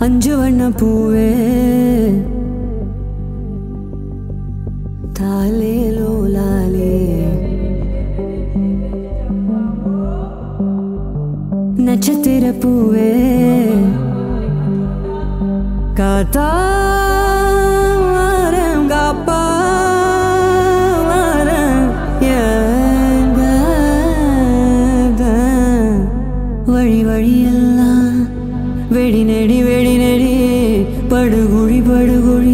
அஞ்சு வண்ண பூவே தாலே லோலாலே நட்சத்திர பூவே காத்தாரம் காப்பாரம் வழி வழியெல்லாம் வெடி நெடி படுகுழி